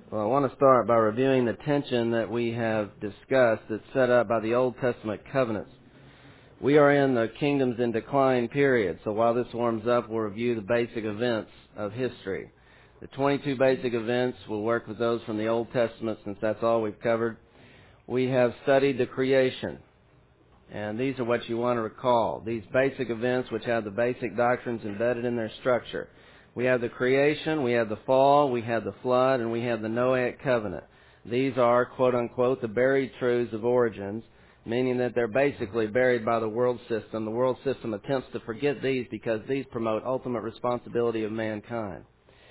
Well, I want to start by reviewing the tension that we have discussed that's set up by the Old Testament covenants. We are in the kingdoms in decline period, so while this warms up, we'll review the basic events of history. The 22 basic events, we'll work with those from the Old Testament since that's all we've covered. We have studied the creation, and these are what you want to recall. These basic events which have the basic doctrines embedded in their structure. We have the creation, we have the fall, we have the flood, and we have the Noahic covenant. These are, quote-unquote, the buried truths of origins, meaning that they're basically buried by the world system. The world system attempts to forget these because these promote ultimate responsibility of mankind.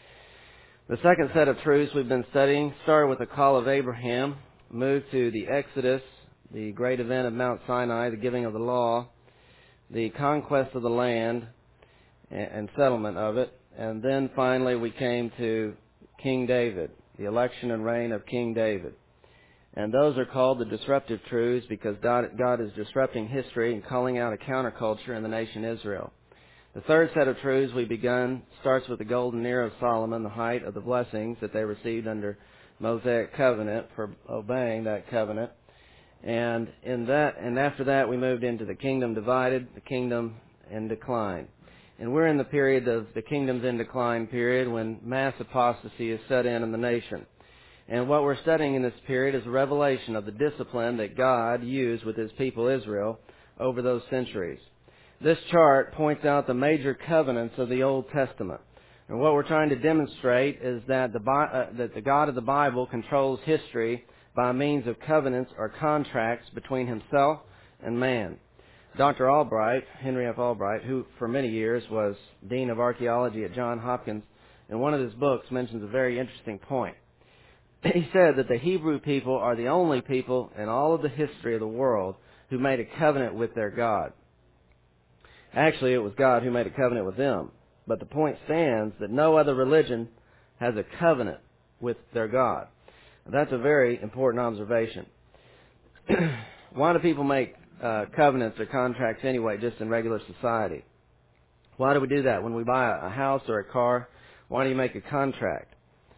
The second set of truths we've been studying started with the call of Abraham, moved to the Exodus, the great event of Mount Sinai, the giving of the law, the conquest of the land and settlement of it, and then finally we came to King David, the election and reign of King David. And those are called the disruptive truths because God is disrupting history and calling out a counterculture in the nation Israel. The third set of truths we've begun starts with the golden era of Solomon, the height of the blessings that they received under Mosaic covenant for obeying that covenant. And after that we moved into the kingdom divided, the kingdom in decline. And we're in the period of the kingdoms in decline period when mass apostasy is set in the nation. And what we're studying in this period is a revelation of the discipline that God used with His people Israel over those centuries. This chart points out the major covenants of the Old Testament. And what we're trying to demonstrate is that the God of the Bible controls history by means of covenants or contracts between Himself and man. Dr. Albright, Henry F. Albright, who for many years was Dean of Archaeology at Johns Hopkins, in one of his books mentions a very interesting point. He said that the Hebrew people are the only people in all of the history of the world who made a covenant with their God. Actually, it was God who made a covenant with them. But the point stands that no other religion has a covenant with their God. That's a very important observation. Why do people make covenants or contracts anyway, just in regular society? Why do we do that? When we buy a house or a car, why do you make a contract?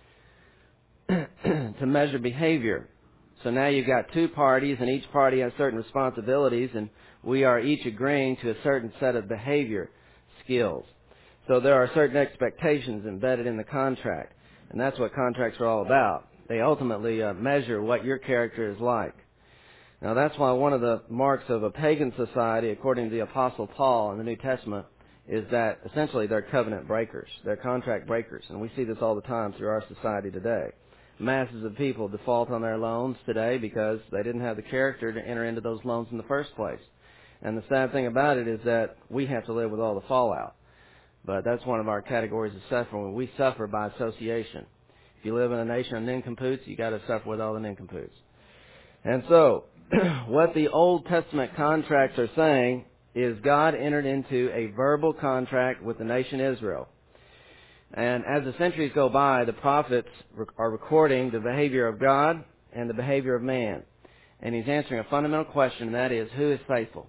To measure behavior. So now you've got two parties, and each party has certain responsibilities, and we are each agreeing to a certain set of behavior skills. So there are certain expectations embedded in the contract, and that's what contracts are all about. They ultimately measure what your character is like. Now that's why one of the marks of a pagan society, according to the Apostle Paul in the New Testament, is that essentially they're covenant breakers. They're contract breakers, and we see this all the time through our society today. Masses of people default on their loans today because they didn't have the character to enter into those loans in the first place. And the sad thing about it is that we have to live with all the fallout. But that's one of our categories of suffering. We suffer by association. If you live in a nation of nincompoops, you got to suffer with all the nincompoops. And so, what the Old Testament contracts are saying is God entered into a verbal contract with the nation Israel. And as the centuries go by, the prophets are recording the behavior of God and the behavior of man. And He's answering a fundamental question, and that is, who is faithful?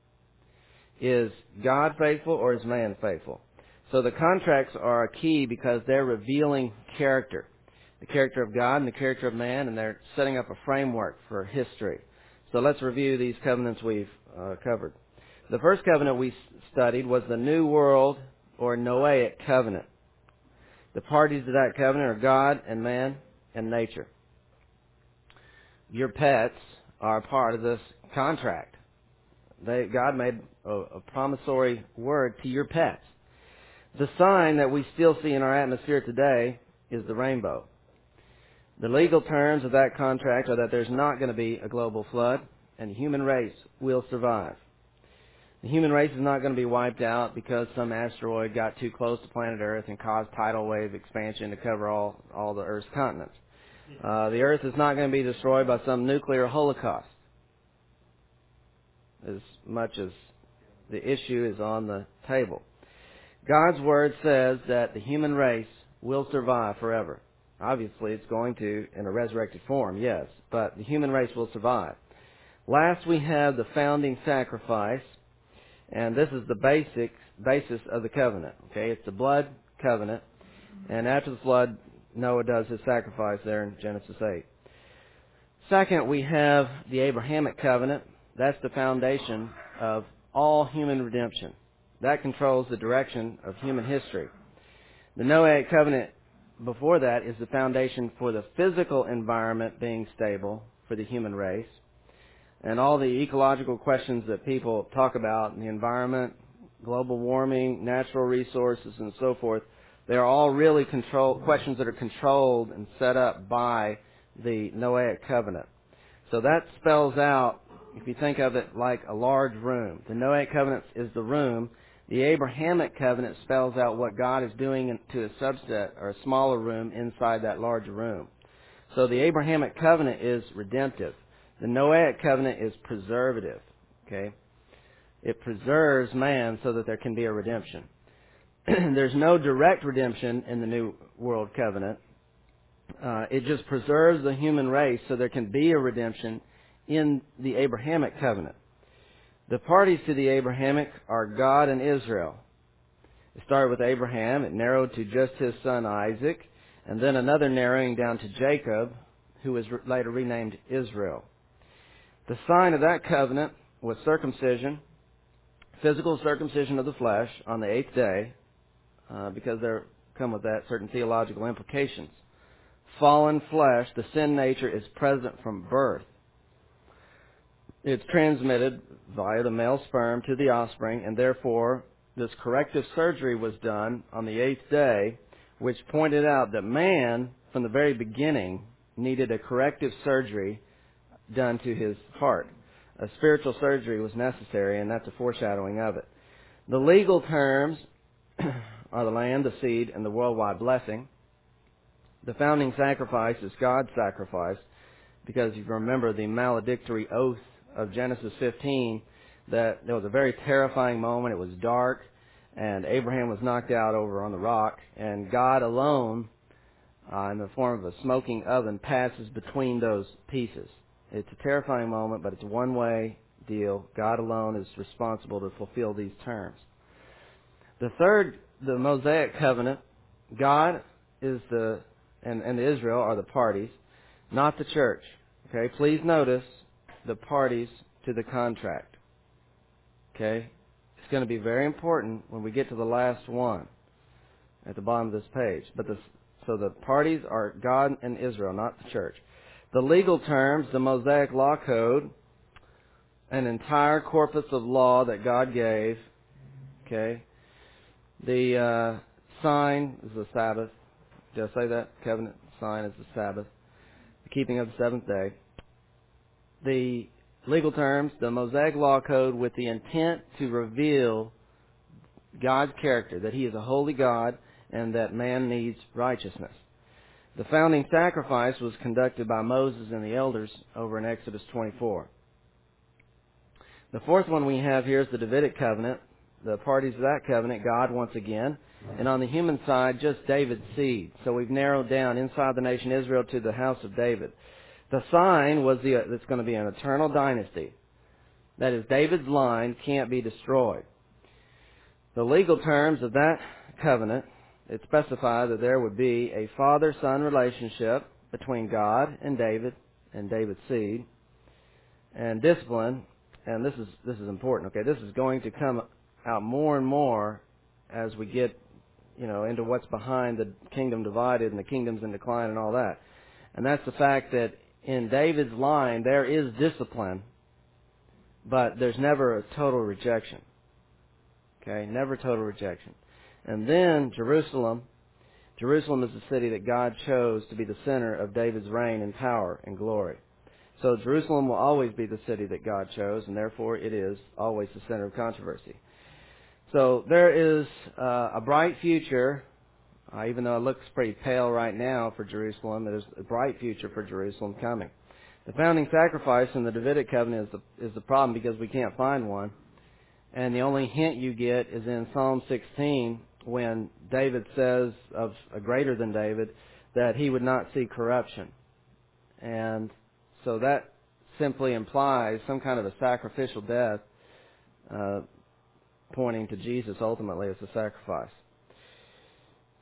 Is God faithful or is man faithful? So the contracts are a key because they're revealing character. The character of God and the character of man, and they're setting up a framework for history. So let's review these covenants we've covered. The first covenant we studied was the New World or Noahic covenant. The parties to that covenant are God and man and nature. Your pets are part of this contract. God made a promissory word to your pets. The sign that we still see in our atmosphere today is the rainbow. The legal terms of that contract are that there's not going to be a global flood, and the human race will survive. The human race is not going to be wiped out because some asteroid got too close to planet Earth and caused tidal wave expansion to cover all the Earth's continents. The Earth is not going to be destroyed by some nuclear holocaust, as much as the issue is on the table. God's Word says that the human race will survive forever. Obviously, it's going to in a resurrected form, yes, but the human race will survive. Last, we have the founding sacrifice, and this is the basis of the covenant. Okay, it's the blood covenant, and after the flood, Noah does his sacrifice there in Genesis 8. Second, we have the Abrahamic covenant. That's the foundation of all human redemption. That controls the direction of human history. The Noahic covenant before that is the foundation for the physical environment being stable for the human race. And all the ecological questions that people talk about in the environment, global warming, natural resources, and so forth, they are all really questions that are controlled and set up by the Noahic covenant. So that spells out, if you think of it like a large room. The Noahic covenant is the room. The Abrahamic covenant spells out what God is doing to a subset or a smaller room inside that larger room. So the Abrahamic covenant is redemptive. The Noahic covenant is preservative. Okay? It preserves man so that there can be a redemption. There's no direct redemption in the New World Covenant. It just preserves the human race so there can be a redemption in the Abrahamic covenant. The parties to the Abrahamic are God and Israel. It started with Abraham. It narrowed to just his son Isaac, and then another narrowing down to Jacob, who was later renamed Israel. The sign of that covenant was circumcision, physical circumcision of the flesh on the 8th day, because there come with that certain theological implications. Fallen flesh, the sin nature, is present from birth. It's transmitted via the male sperm to the offspring, and therefore this corrective surgery was done on the 8th day, which pointed out that man, from the very beginning, needed a corrective surgery done to his heart. A spiritual surgery was necessary, and that's a foreshadowing of it. The legal terms are the land, the seed, and the worldwide blessing. The founding sacrifice is God's sacrifice, because if you remember the maledictory oath of Genesis 15, that there was a very terrifying moment. It was dark, and Abraham was knocked out over on the rock, and God alone, in the form of a smoking oven, passes between those pieces. It's a terrifying moment, but it's a one-way deal. God alone is responsible to fulfill these terms. The third, the Mosaic covenant, God is and Israel are the parties, not the church. Okay, please notice the parties to the contract. Okay, it's going to be very important when we get to the last one at the bottom of this page. So the parties are God and Israel, not the church. The legal terms, the Mosaic Law Code, an entire corpus of law that God gave. Okay, the sign is the Sabbath. Did I say that? Covenant sign is the Sabbath. The keeping of the seventh day. The legal terms, the Mosaic Law Code, with the intent to reveal God's character, that He is a holy God and that man needs righteousness. The founding sacrifice was conducted by Moses and the elders over in Exodus 24. The fourth one we have here is the Davidic covenant. The parties of that covenant, God once again. And on the human side, just David's seed. So we've narrowed down inside the nation Israel to the house of David. The sign was it's going to be an eternal dynasty. That is, David's line can't be destroyed. The legal terms of that covenant, it specified that there would be a father-son relationship between God and David's seed, and discipline. And this is important. Okay, this is going to come out more and more as we get, into what's behind the kingdom divided and the kingdoms in decline and all that. And that's the fact that in David's line there is discipline, but there's never a total rejection. Okay, never total rejection. And then Jerusalem is the city that God chose to be the center of David's reign and power and glory. So Jerusalem will always be the city that God chose, and therefore it is always the center of controversy. So there is a bright future, even though it looks pretty pale right now for Jerusalem. There's a bright future for Jerusalem coming. The founding sacrifice in the Davidic covenant is the problem, because we can't find one. And the only hint you get is in Psalm 16, when David says of a greater than David that he would not see corruption. And so that simply implies some kind of a sacrificial death, pointing to Jesus ultimately as the sacrifice.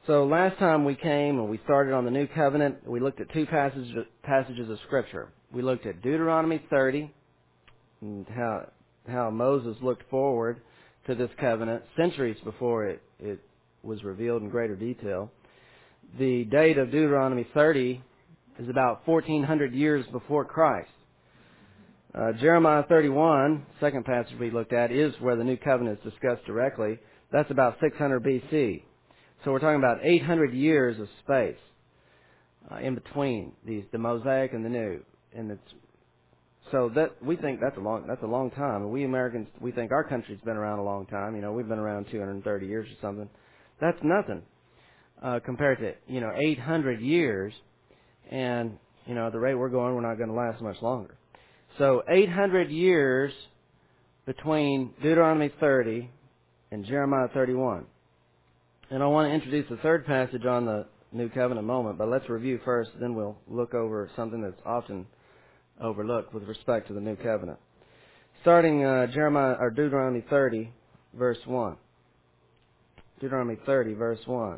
So last time we came and we started on the New Covenant, we looked at two passages of Scripture. We looked at Deuteronomy 30 and how Moses looked forward to this covenant centuries before it was revealed in greater detail. The date of Deuteronomy 30 is about 1400 years before Christ. Jeremiah 31, second passage we looked at, is where the New Covenant is discussed directly. That's about 600 BC. So we're talking about 800 years of space in between the Mosaic and the New, and so that we think that's a long time. And we Americans, we think our country's been around a long time. We've been around 230 years or something. That's nothing compared to 800 years, and at the rate we're going, we're not going to last much longer. So 800 years between Deuteronomy 30 and Jeremiah 31. And I want to introduce the third passage on the New Covenant moment, but let's review first, then we'll look over something that's often overlooked with respect to the New Covenant. Starting Deuteronomy 30, verse 1. Deuteronomy 30, verse 1.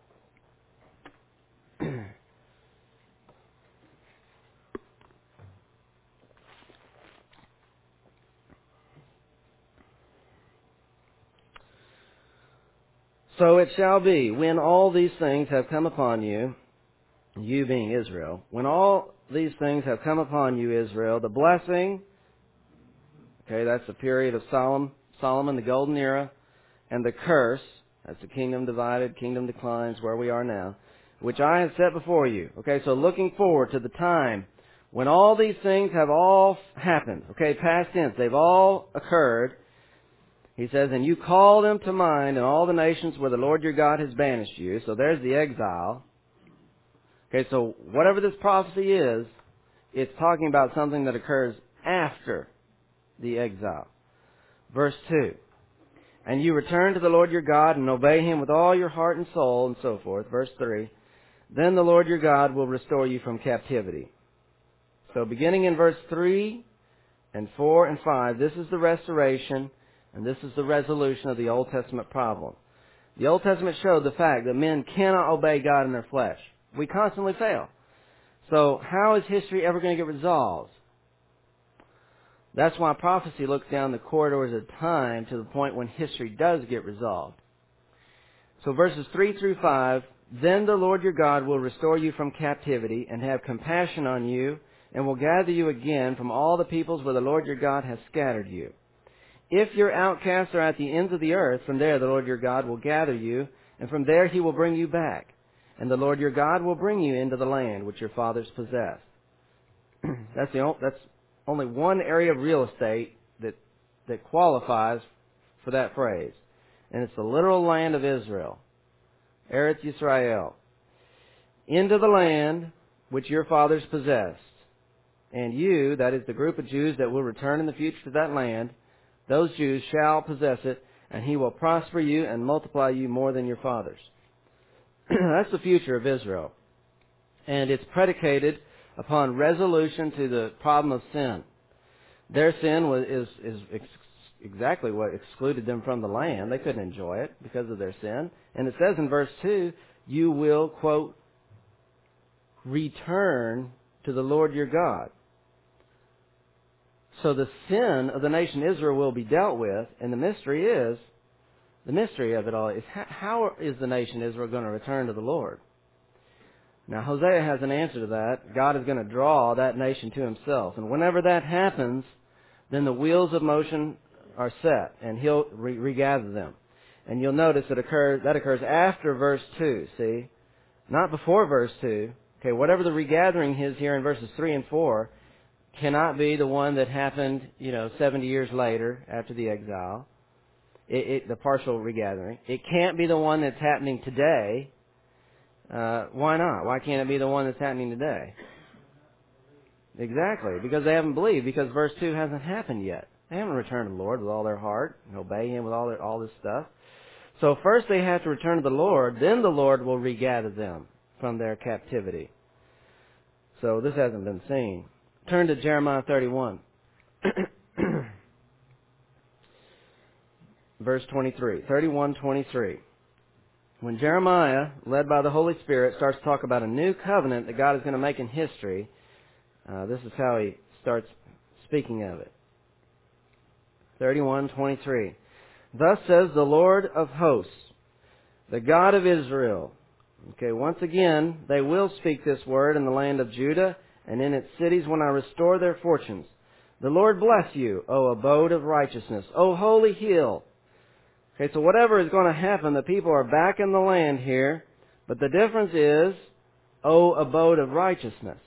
So it shall be, when all these things have come upon you, you being Israel, when all these things have come upon you, Israel, the blessing, okay, that's the period of Solomon, the golden era, and the curse, that's the kingdom divided, kingdom declines, where we are now, which I have set before you. Okay, so looking forward to the time when all these things have all happened. Okay, past tense, they've all occurred. He says, and you call them to mind in all the nations where the Lord your God has banished you. So there's the exile. Okay, so whatever this prophecy is, it's talking about something that occurs after the exile. Verse 2. And you return to the Lord your God and obey Him with all your heart and soul, and so forth. Verse 3. Then the Lord your God will restore you from captivity. So beginning in verse 3 and 4 and 5, this is the restoration and this is the resolution of the Old Testament problem. The Old Testament showed the fact that men cannot obey God in their flesh. We constantly fail. So how is history ever going to get resolved? That's why prophecy looks down the corridors of time to the point when history does get resolved. So verses 3 through 5, then the Lord your God will restore you from captivity and have compassion on you and will gather you again from all the peoples where the Lord your God has scattered you. If your outcasts are at the ends of the earth, from there the Lord your God will gather you, and from there He will bring you back. And the Lord your God will bring you into the land which your fathers possessed. That's only one area of real estate that qualifies for that phrase. And it's the literal land of Israel. Eretz Yisrael. Into the land which your fathers possessed. And you, that is the group of Jews that will return in the future to that land, those Jews shall possess it, and He will prosper you and multiply you more than your fathers. That's the future of Israel. And it's predicated upon resolution to the problem of sin. Their sin is exactly what excluded them from the land. They couldn't enjoy it because of their sin. And it says in verse 2, you will, quote, return to the Lord your God. So the sin of the nation Israel will be dealt with, and the mystery of it all is how is the nation Israel going to return to the Lord? Now Hosea has an answer to that. God is going to draw that nation to Himself. And whenever that happens, then the wheels of motion are set, and He'll regather them. And you'll notice that occurs after verse 2, see? Not before verse 2. Okay, whatever the regathering is here in verses 3 and 4, cannot be the one that happened, 70 years later after the exile, the partial regathering. It can't be the one that's happening today. Why not? Why can't it be the one that's happening today? Exactly, because they haven't believed, because verse 2 hasn't happened yet. They haven't returned to the Lord with all their heart and obey Him with all this stuff. So first they have to return to the Lord, then the Lord will regather them from their captivity. So this hasn't been seen. Turn to Jeremiah 31. Verse 23. 31:23. when Jeremiah, led by the Holy Spirit, starts to talk about a new covenant that God is going to make in history, this is how he starts speaking of it. 31:23. Thus says the Lord of hosts, the God of Israel. Okay, once again, they will speak this word in the land of Judah and in its cities when I restore their fortunes. The Lord bless you, O abode of righteousness, O holy hill. Okay, so whatever is going to happen, the people are back in the land here, but the difference is, O abode of righteousness.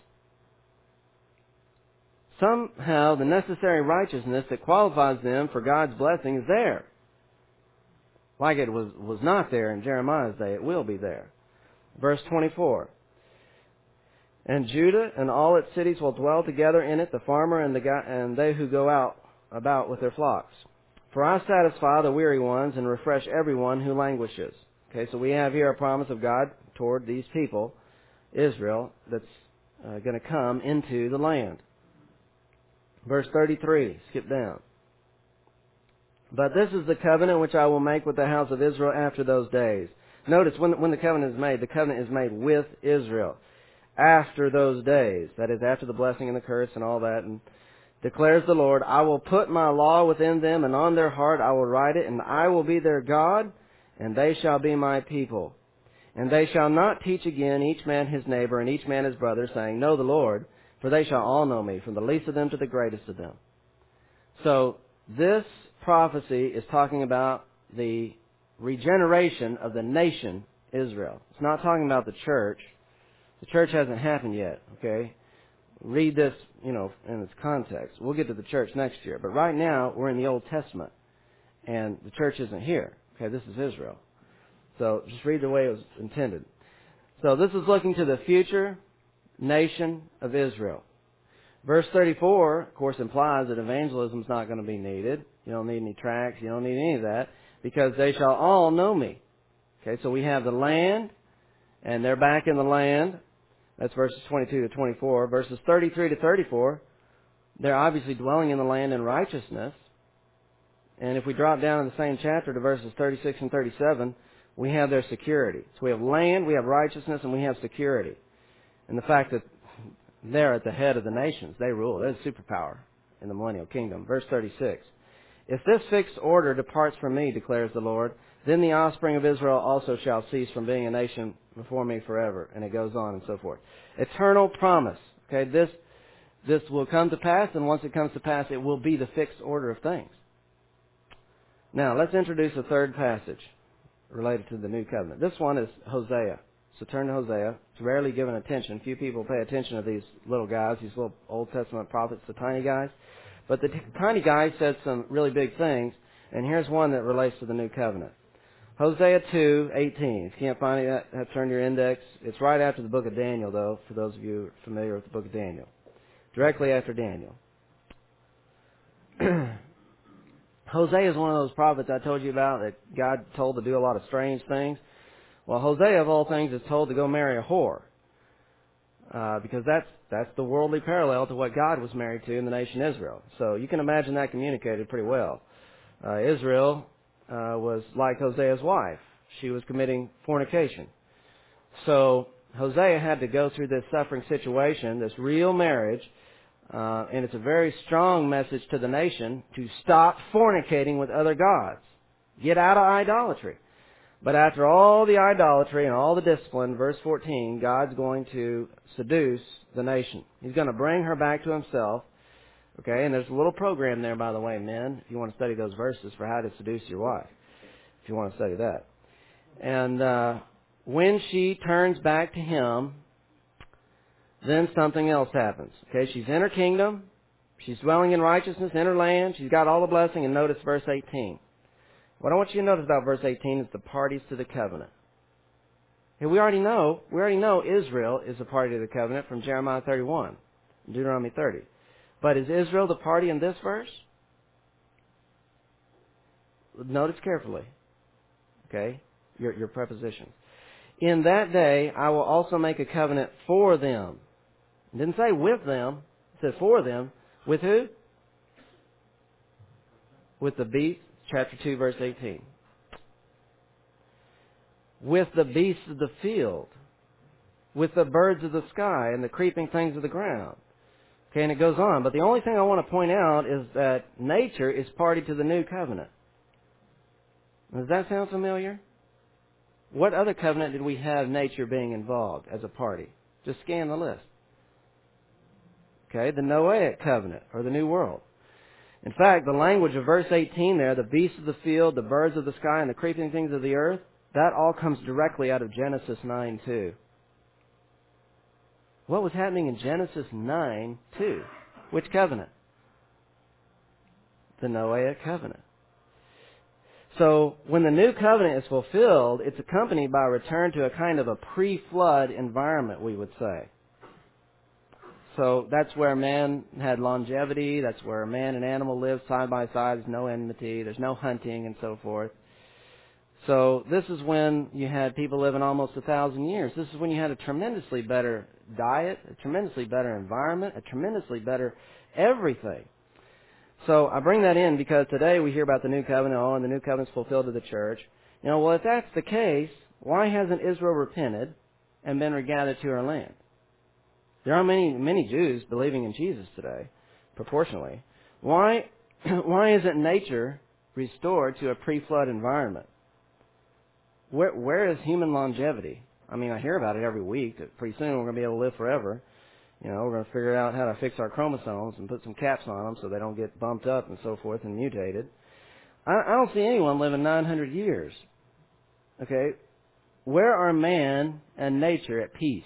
Somehow the necessary righteousness that qualifies them for God's blessing is there. Like it was not there in Jeremiah's day, it will be there. Verse 24. And Judah and all its cities will dwell together in it, the farmer and they who go out about with their flocks. For I satisfy the weary ones and refresh everyone who languishes. Okay, so we have here a promise of God toward these people, Israel, that's going to come into the land. Verse 33, skip down. But this is the covenant which I will make with the house of Israel after those days. Notice when the covenant is made with Israel. After those days, that is after the blessing and the curse and all that, and declares the Lord, I will put my law within them, and on their heart I will write it, and I will be their God, and they shall be my people. And they shall not teach again each man his neighbor and each man his brother, saying, Know the Lord, for they shall all know me, from the least of them to the greatest of them. So this prophecy is talking about the regeneration of the nation Israel. It's not talking about the church. The church hasn't happened yet, okay? Read this, in its context. We'll get to the church next year. But right now, we're in the Old Testament. And the church isn't here. Okay, this is Israel. So just read the way it was intended. So this is looking to the future nation of Israel. Verse 34, of course, implies that evangelism is not going to be needed. You don't need any tracts. You don't need any of that. Because they shall all know me. Okay, so we have the land, and they're back in the land. That's verses 22 to 24. Verses 33 to 34, they're obviously dwelling in the land in righteousness. And if we drop down in the same chapter to verses 36 and 37, we have their security. So we have land, we have righteousness, and we have security. And the fact that they're at the head of the nations. They rule. They're the superpower in the millennial kingdom. Verse 36. If this fixed order departs from me, declares the Lord, then the offspring of Israel also shall cease from being a nation before me forever. And it goes on and so forth. Eternal promise. Okay, this will come to pass, and once it comes to pass, it will be the fixed order of things. Now, let's introduce a third passage related to the new covenant. This one is Hosea. So turn to Hosea. It's rarely given attention. Few people pay attention to these little guys, these little Old Testament prophets, the tiny guys. But the tiny guy said some really big things, and here's one that relates to the new covenant. Hosea 2:18. If you can't find it, have to turn your index. It's right after the book of Daniel, though, for those of you who are familiar with the book of Daniel. Directly after Daniel. Hosea is one of those prophets I told you about that God told to do a lot of strange things. Well, Hosea, of all things, is told to go marry a whore. Because that's the worldly parallel to what God was married to in the nation Israel. So you can imagine that communicated pretty well. Israel was like Hosea's wife. She was committing fornication. So Hosea had to go through this suffering situation, this real marriage, and it's a very strong message to the nation to stop fornicating with other gods. Get out of idolatry. But after all the idolatry and all the discipline, verse 14, God's going to seduce the nation. He's going to bring her back to himself. Okay, and there's a little program there, by the way, men, if you want to study those verses for how to seduce your wife, if you want to study that. And when she turns back to him, then something else happens. Okay, she's in her kingdom. She's dwelling in righteousness in her land. She's got all the blessing. And notice verse 18. What I want you to notice about verse 18 is the parties to the covenant. And we already know Israel is a party to the covenant from Jeremiah 31, Deuteronomy 30. But is Israel the party in this verse? Notice carefully. Okay? Your prepositions. In that day, I will also make a covenant for them. It didn't say with them. It said for them. With who? With the beast. Chapter 2, verse 18. with the beasts of the field, with the birds of the sky and the creeping things of the ground. Okay, and it goes on. But the only thing I want to point out is that nature is party to the new covenant. Does that sound familiar? What other covenant did we have nature being involved as a party? Just scan the list. Okay, the Noahic covenant, or the New World. In fact, the language of verse 18 there, the beasts of the field, the birds of the sky, and the creeping things of the earth, that all comes directly out of Genesis 9:2. What was happening in Genesis 9:2? Which covenant? The Noahic covenant. So when the new covenant is fulfilled, it's accompanied by a return to a kind of a pre-flood environment, we would say. So that's where man had longevity. That's where man and animal lived side by side. There's no enmity. There's no hunting and so forth. So this is when you had people living almost 1,000 years. This is when you had a tremendously better diet, a tremendously better environment, a tremendously better everything. So I bring that in because today we hear about the new covenant, and the new covenant's fulfilled to the church. Well, if that's the case, why hasn't Israel repented and been regathered to her land? There are many Jews believing in Jesus today, proportionally. Why isn't nature restored to a pre-flood environment? Where is human longevity? I mean, I hear about it every week that pretty soon we're going to be able to live forever. We're going to figure out how to fix our chromosomes and put some caps on them so they don't get bumped up and so forth and mutated. I don't see anyone living 900 years. Okay? Where are man and nature at peace?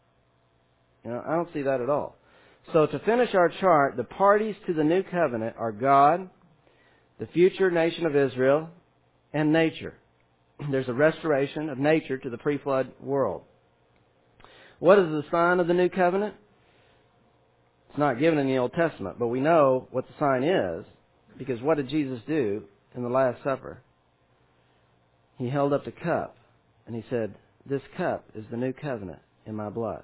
I don't see that at all. So to finish our chart, the parties to the new covenant are God, the future nation of Israel, and nature. There's a restoration of nature to the pre-flood world. What is the sign of the new covenant? It's not given in the Old Testament, but we know what the sign is, because what did Jesus do in the Last Supper? He held up the cup, and he said, "This cup is the new covenant in my blood."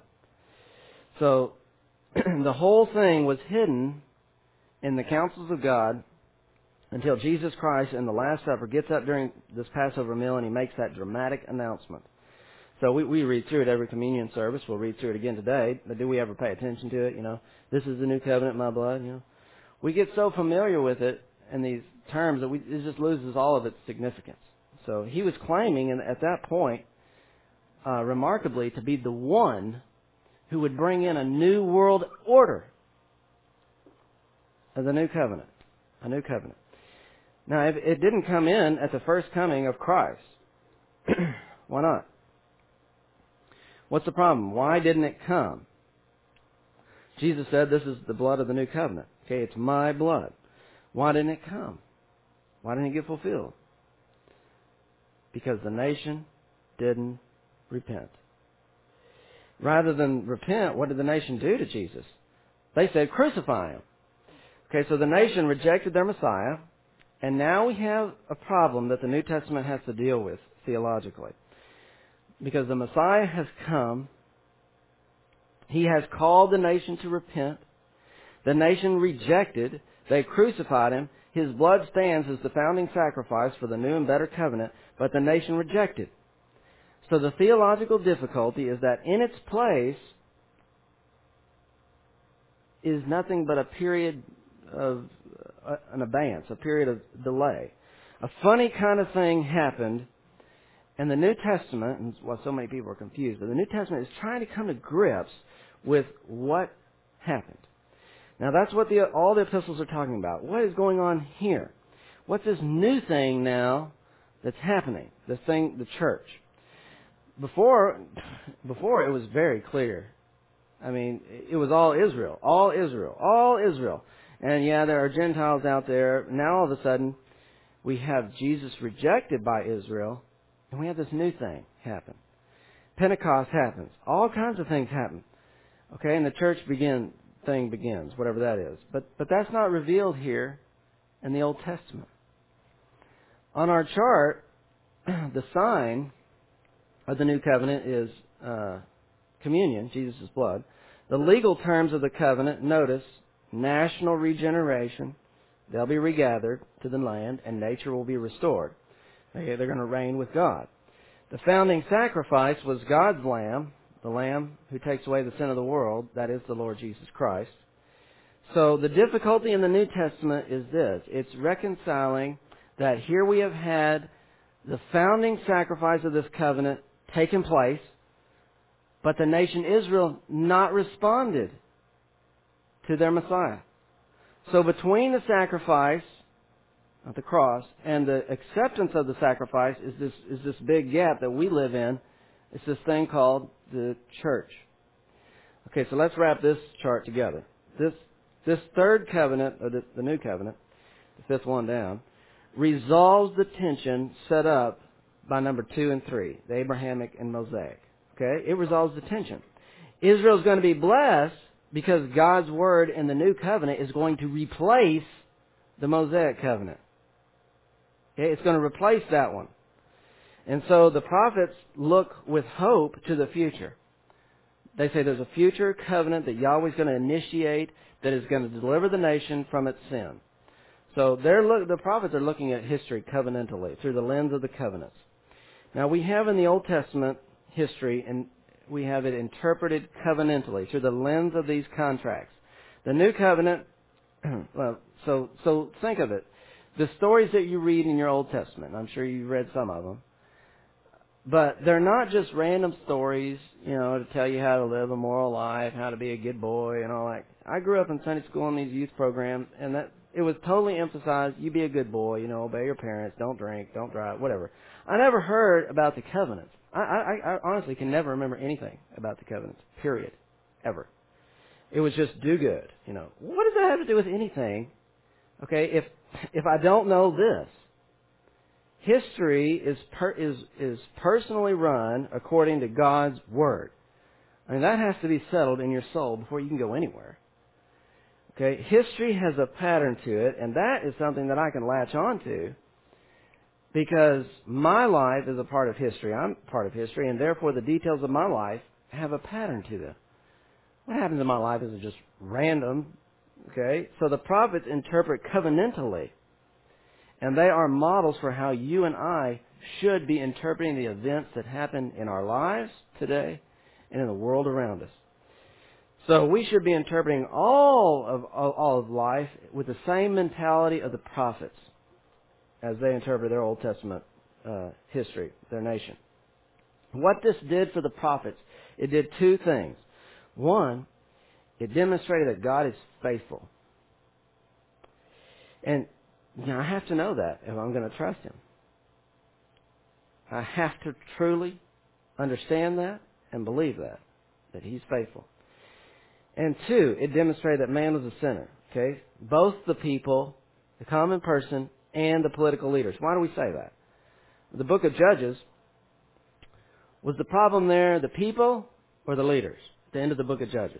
So the whole thing was hidden in the counsels of God until Jesus Christ in the Last Supper gets up during this Passover meal and he makes that dramatic announcement. So we read through it every communion service. We'll read through it again today. But do we ever pay attention to it? This is the new covenant in my blood. We get so familiar with it and these terms that it just loses all of its significance. So he was claiming at that point, remarkably, to be the one who would bring in a new world order of the new covenant. A new covenant. Now, it didn't come in at the first coming of Christ. Why not? What's the problem? Why didn't it come? Jesus said, "This is the blood of the new covenant." Okay, it's my blood. Why didn't it come? Why didn't it get fulfilled? Because the nation didn't repent. Rather than repent, what did the nation do to Jesus? They said, "Crucify him." Okay, so the nation rejected their Messiah, and now we have a problem that the New Testament has to deal with theologically. Because the Messiah has come, he has called the nation to repent. The nation rejected, they crucified him. His blood stands as the founding sacrifice for the new and better covenant, but the nation rejected. So the theological difficulty is that in its place is nothing but a period of an abeyance, a period of delay. A funny kind of thing happened, and the New Testament, and why so many people are confused, but the New Testament is trying to come to grips with what happened. Now that's what all the epistles are talking about. What is going on here? What's this new thing now that's happening? The church. Before it was very clear. I mean, it was all Israel, all Israel, all Israel. And yeah, there are Gentiles out there. Now all of a sudden, we have Jesus rejected by Israel, and we have this new thing happen. Pentecost happens. All kinds of things happen. Okay, and the church thing begins, whatever that is. But that's not revealed here in the Old Testament. On our chart, the sign of the new covenant is communion, Jesus' blood. The legal terms of the covenant, notice, national regeneration. They'll be regathered to the land, and nature will be restored. They're going to reign with God. The founding sacrifice was God's Lamb, the Lamb who takes away the sin of the world, that is the Lord Jesus Christ. So the difficulty in the New Testament is this. It's reconciling that here we have had the founding sacrifice of this covenant taken place, but the nation Israel not responded to their Messiah. So between the sacrifice of the cross and the acceptance of the sacrifice is this big gap that we live in. It's this thing called the church. Okay, so let's wrap this chart together. This third covenant, or the new covenant, the fifth one down, resolves the tension set up by number 2 and 3, the Abrahamic and Mosaic. Okay, it resolves the tension. Israel's going to be blessed because God's word in the new covenant is going to replace the Mosaic covenant. Okay, it's going to replace that one. And so the prophets look with hope to the future. They say there's a future covenant that Yahweh's going to initiate that is going to deliver the nation from its sin. So the prophets are looking at history covenantally through the lens of the covenants. Now we have in the Old Testament history, and we have it interpreted covenantally through the lens of these contracts. The new covenant, well, so think of it. The stories that you read in your Old Testament, I'm sure you've read some of them, but they're not just random stories, to tell you how to live a moral life, how to be a good boy and all that. I grew up in Sunday school in these youth programs, and that it was totally emphasized, you be a good boy, obey your parents, don't drink, don't drive, whatever. I never heard about the covenants. I honestly can never remember anything about the covenants, period, ever. It was just do good, What does that have to do with anything? Okay, if I don't know this, history is personally run according to God's word. I mean, that has to be settled in your soul before you can go anywhere. Okay, history has a pattern to it, and that is something that I can latch on to because my life is a part of history. I'm part of history, and therefore the details of my life have a pattern to them. What happens in my life isn't just random. Okay, so the prophets interpret covenantally, and they are models for how you and I should be interpreting the events that happen in our lives today and in the world around us. So we should be interpreting all of life with the same mentality of the prophets as they interpret their Old Testament history, their nation. What this did for the prophets, it did two things. One, it demonstrated that God is faithful. And I have to know that if I'm going to trust Him. I have to truly understand that and believe that He's faithful. And two, it demonstrated that man was a sinner. Okay? Both the people, the common person, and the political leaders. Why do we say that? The book of Judges, was the problem there the people or the leaders? At the end of the book of Judges.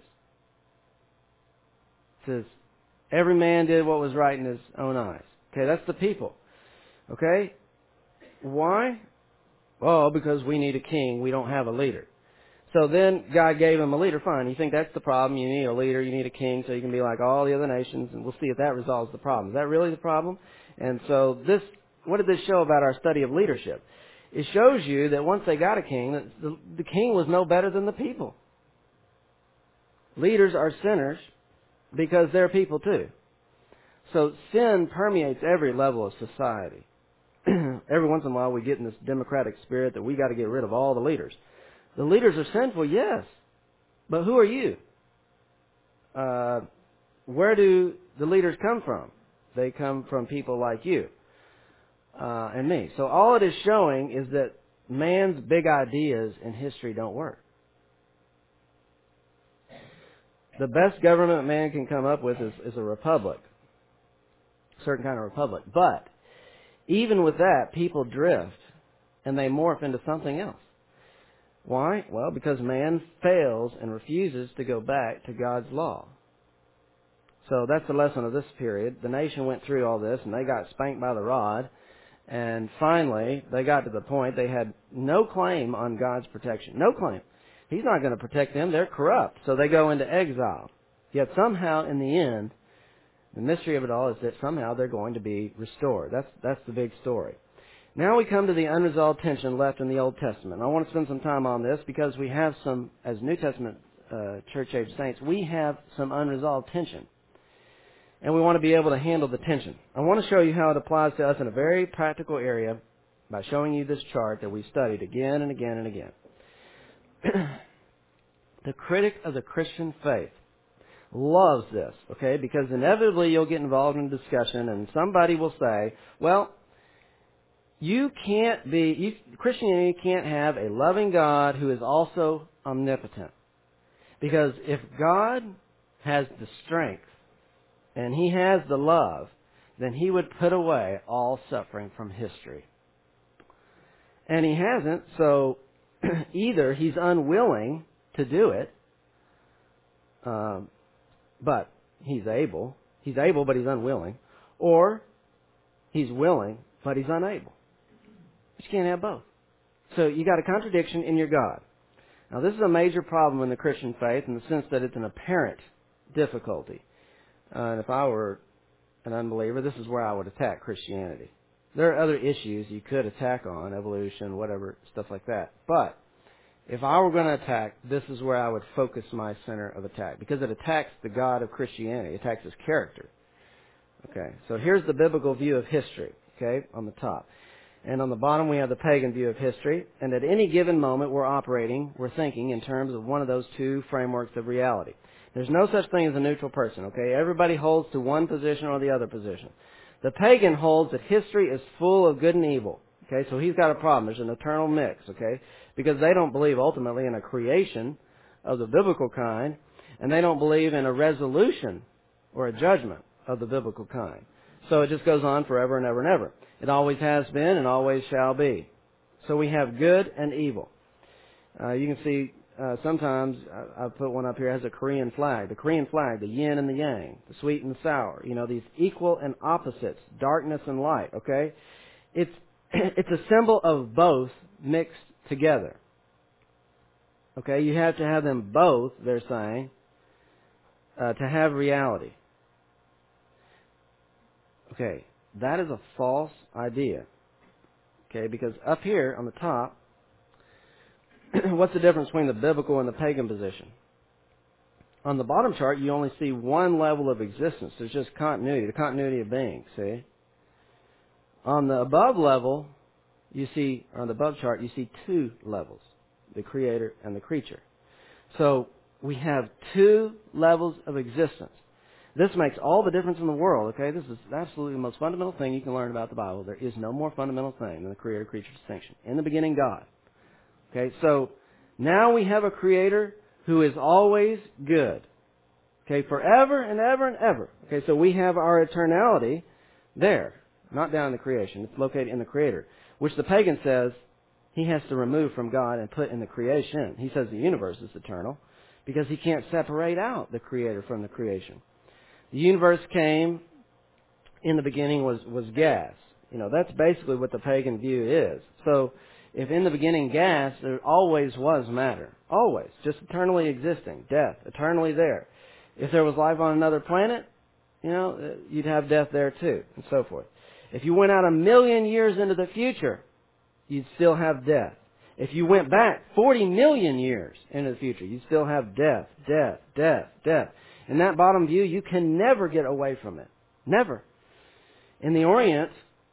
It says, every man did what was right in his own eyes. Okay, that's the people. Okay? Why? Well, because we need a king. We don't have a leader. So then God gave him a leader. Fine. You think that's the problem? You need a leader. You need a king so you can be like all the other nations, and we'll see if that resolves the problem. Is that really the problem? And so what did this show about our study of leadership? It shows you that once they got a king, that the king was no better than the people. Leaders are sinners because they're people too. So sin permeates every level of society. Every once in a while we get in this democratic spirit that we got to get rid of all the leaders. The leaders are sinful, yes. But who are you? Where do the leaders come from? They come from people like you and me. So all it is showing is that man's big ideas in history don't work. The best government man can come up with is a republic. A certain kind of republic. But even with that, people drift and they morph into something else. Why? Well, because man fails and refuses to go back to God's law. So that's the lesson of this period. The nation went through all this and they got spanked by the rod. And finally, they got to the point they had no claim on God's protection. No claim. He's not going to protect them. They're corrupt. So they go into exile. Yet somehow in the end, the mystery of it all is that somehow they're going to be restored. That's the big story. Now we come to the unresolved tension left in the Old Testament. I want to spend some time on this because we have some, as New Testament church-age saints, we have some unresolved tension. And we want to be able to handle the tension. I want to show you how it applies to us in a very practical area by showing you this chart that we studied again and again and again. The critic of the Christian faith loves this, okay? Because inevitably you'll get involved in a discussion and somebody will say, well, Christianity can't have a loving God who is also omnipotent. Because if God has the strength and He has the love, then He would put away all suffering from history. And He hasn't, so either He's unwilling to do it, but He's able. He's able, but He's unwilling. Or He's willing, but He's unable. But you can't have both. So you got a contradiction in your God. Now this is a major problem in the Christian faith in the sense that it's an apparent difficulty. And if I were an unbeliever, this is where I would attack Christianity. There are other issues you could attack on, evolution, whatever, stuff like that. But if I were going to attack, this is where I would focus my center of attack. Because it attacks the God of Christianity. It attacks His character. Okay, so here's the biblical view of history, okay, on the top. And on the bottom we have the pagan view of history. And at any given moment we're thinking in terms of one of those two frameworks of reality. There's no such thing as a neutral person, okay? Everybody holds to one position or the other position. The pagan holds that history is full of good and evil, okay? So he's got a problem. There's an eternal mix, okay? Because they don't believe ultimately in a creation of the biblical kind, and they don't believe in a resolution or a judgment of the biblical kind. So it just goes on forever and ever and ever. It always has been and always shall be. So we have good and evil. You can see sometimes, I've put one up here, it has a Korean flag. The Korean flag, the yin and the yang, the sweet and the sour. You know, these equal and opposites, darkness and light, okay? It's a symbol of both mixed together. Okay, you have to have them both, they're saying, to have reality. Okay, that is a false idea. Okay, because up here on the top, what's the difference between the biblical and the pagan position? On the bottom chart, you only see one level of existence. There's just continuity, the continuity of being, see? On the above level, you see, or on the above chart, you see two levels, the creator and the creature. So we have two levels of existence. This makes all the difference in the world, okay? This is absolutely the most fundamental thing you can learn about the Bible. There is no more fundamental thing than the creator-creature distinction. In the beginning, God. Okay, so now we have a creator who is always good. Okay, forever and ever and ever. Okay, so we have our eternality there, not down in the creation. It's located in the creator, which the pagan says he has to remove from God and put in the creation. He says the universe is eternal because he can't separate out the creator from the creation. The universe came, in the beginning was gas. You know, that's basically what the pagan view is. So, if in the beginning gas, there always was matter. Always. Just eternally existing. Death. Eternally there. If there was life on another planet, you know, you'd have death there too, and so forth. If you went out 1,000,000 years into the future, you'd still have death. If you went back 40 million years into the future, you'd still have death, death, death, death. In that bottom view, you can never get away from it. Never. In the Orient,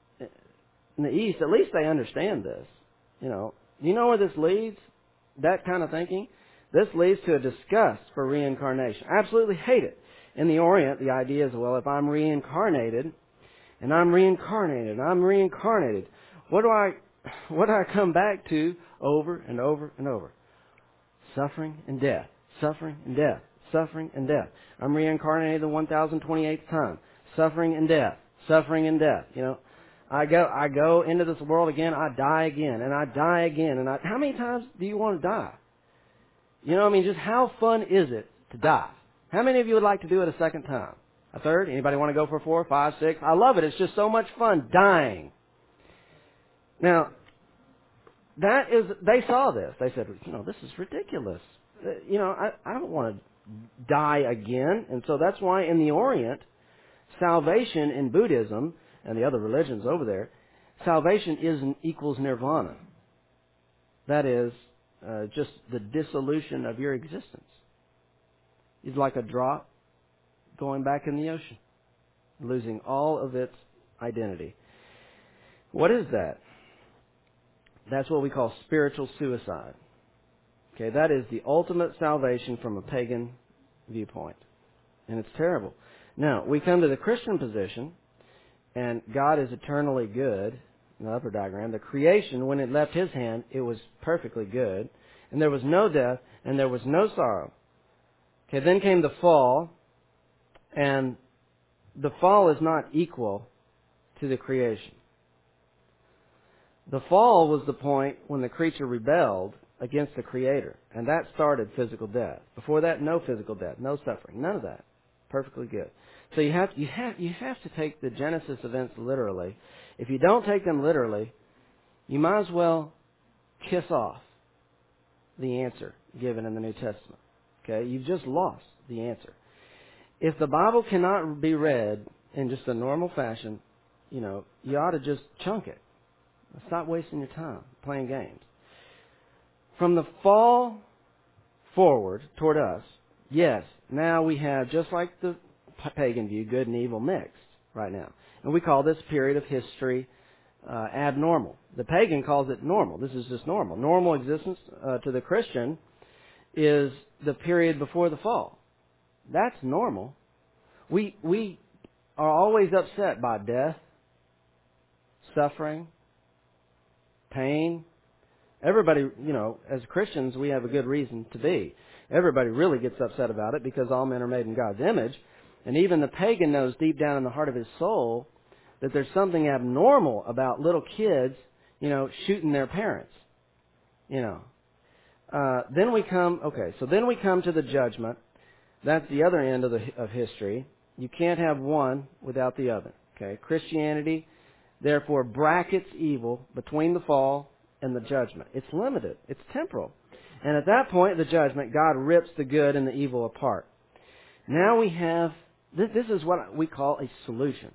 in the East, at least they understand this. You know where this leads? That kind of thinking? This leads to a disgust for reincarnation. I absolutely hate it. In the Orient, the idea is, well, if I'm reincarnated, and I'm reincarnated, and I'm reincarnated, what do I come back to over and over and over? Suffering and death. Suffering and death. Suffering and death. I'm reincarnated the 1028th time. Suffering and death. Suffering and death. You know, I go into this world again, I die again, and I die again, and how many times do you want to die? You know, I mean, just how fun is it to die? How many of you would like to do it a second time? A third? Anybody want to go for 4, 5, 6? I love it. It's just so much fun dying. Now, they saw this. They said, you know, this is ridiculous. You know, I don't want to die again. And so that's why in the Orient, salvation in Buddhism and the other religions over there, salvation equals nirvana. That is just the dissolution of your existence. It's like a drop going back in the ocean, losing all of its identity. What is that? That's what we call spiritual suicide. Okay, that is the ultimate salvation from a pagan viewpoint. And it's terrible. Now, we come to the Christian position, and God is eternally good. In the upper diagram, the creation, when it left His hand, it was perfectly good. And there was no death, and there was no sorrow. Okay, then came the fall, and the fall is not equal to the creation. The fall was the point when the creature rebelled against the Creator, and that started physical death. Before that, no physical death, no suffering, none of that. Perfectly good. So you have to take the Genesis events literally. If you don't take them literally, you might as well kiss off the answer given in the New Testament. Okay, you've just lost the answer. If the Bible cannot be read in just a normal fashion, you ought to just chunk it. Stop wasting your time playing games. From the fall forward toward us, yes, now we have, just like the pagan view, good and evil mixed right now. And we call this period of history abnormal. The pagan calls it normal. This is just normal. Normal existence to the Christian is the period before the fall. That's normal. We are always upset by death, suffering, pain. Everybody, as Christians, we have a good reason to be. Everybody really gets upset about it because all men are made in God's image. And even the pagan knows deep down in the heart of his soul that there's something abnormal about little kids, shooting their parents. Then we come to the judgment. That's the other end of history. You can't have one without the other. Okay, Christianity, therefore, brackets evil between the fall and the judgment. It's limited. It's temporal. And at that point, the judgment, God rips the good and the evil apart. Now we have, this is what we call a solution.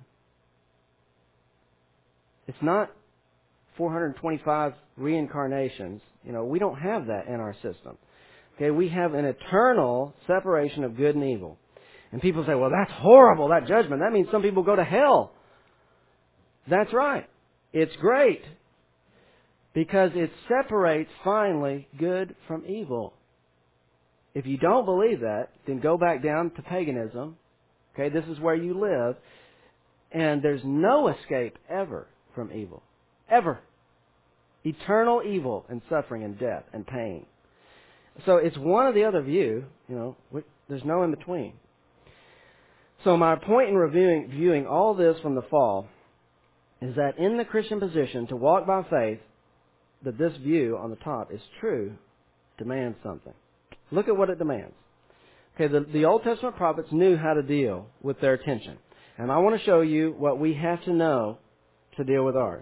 It's not 425 reincarnations. We don't have that in our system. Okay, we have an eternal separation of good and evil. And people say, well, that's horrible, that judgment. That means some people go to hell. That's right. It's great. Because it separates, finally, good from evil. If you don't believe that, then go back down to paganism. Okay, this is where you live. And there's no escape ever from evil. Ever. Eternal evil and suffering and death and pain. So it's one or the other view. There's no in between. So my point in viewing all this from the fall is that in the Christian position, to walk by faith, that this view on the top is true, demands something. Look at what it demands. Okay, the Old Testament prophets knew how to deal with their tension. And I want to show you what we have to know to deal with ours.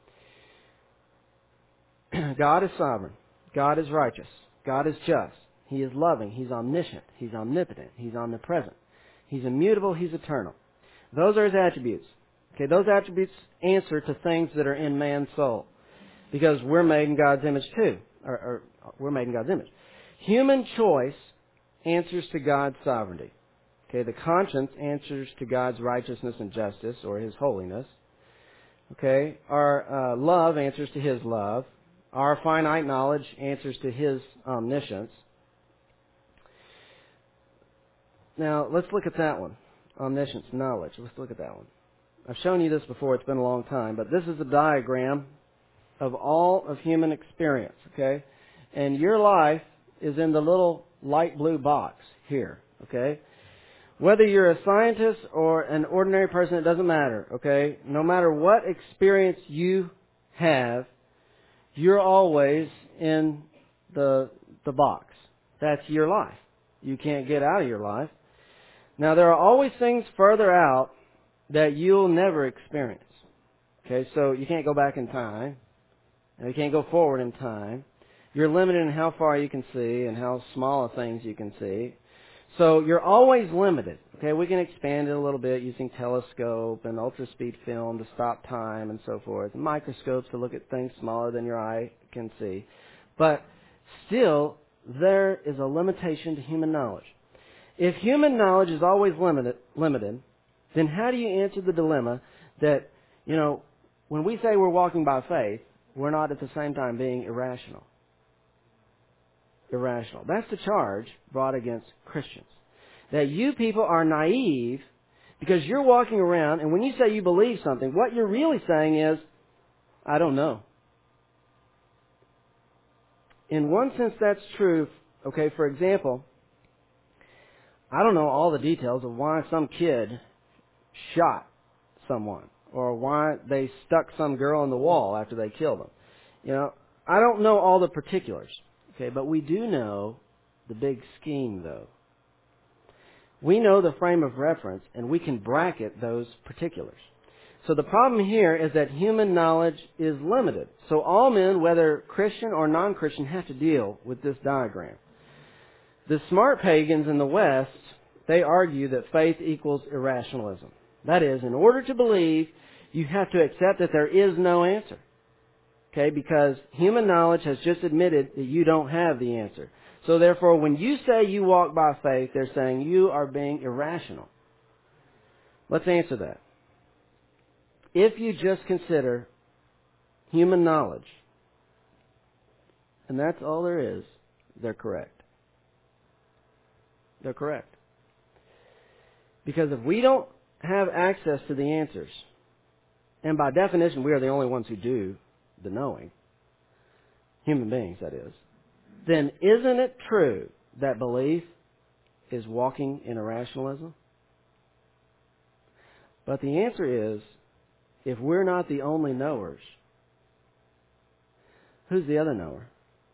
God is sovereign. God is righteous. God is just. He is loving. He's omniscient. He's omnipotent. He's omnipresent. He's immutable. He's eternal. Those are His attributes. Okay, those attributes answer to things that are in man's soul. Because we're made in God's image too. Or we're made in God's image. Human choice answers to God's sovereignty. Okay, the conscience answers to God's righteousness and justice, or His holiness. Okay, our love answers to His love. Our finite knowledge answers to His omniscience. Now, let's look at that one. Omniscience, knowledge. Let's look at that one. I've shown you this before. It's been a long time. But this is a diagram of all of human experience, okay? And your life is in the little light blue box here, okay? Whether you're a scientist or an ordinary person, it doesn't matter, okay? No matter what experience you have, you're always in the box. That's your life. You can't get out of your life. Now, there are always things further out that you'll never experience. Okay, so you can't go back in time. And you can't go forward in time. You're limited in how far you can see and how small of things you can see. So you're always limited. Okay, we can expand it a little bit using telescope and ultra-speed film to stop time and so forth, and microscopes to look at things smaller than your eye can see. But still, there is a limitation to human knowledge. If human knowledge is always limited, then how do you answer the dilemma that, when we say we're walking by faith, we're not at the same time being irrational? Irrational. That's the charge brought against Christians. That you people are naive because you're walking around, and when you say you believe something, what you're really saying is, I don't know. In one sense, that's true. Okay, for example, I don't know all the details of why some kid shot someone or why they stuck some girl in the wall after they killed them. I don't know all the particulars. Okay, but we do know the big scheme, though. We know the frame of reference, and we can bracket those particulars. So the problem here is that human knowledge is limited. So all men, whether Christian or non-Christian, have to deal with this diagram. The smart pagans in the West, they argue that faith equals irrationalism. That is, in order to believe, you have to accept that there is no answer. Okay, because human knowledge has just admitted that you don't have the answer. So therefore, when you say you walk by faith, they're saying you are being irrational. Let's answer that. If you just consider human knowledge, and that's all there is, they're correct. They're correct. Because if we don't have access to the answers, and by definition we are the only ones who do the knowing, human beings that is, then isn't it true that belief is walking in irrationalism? But the answer is, if we're not the only knowers, who's the other knower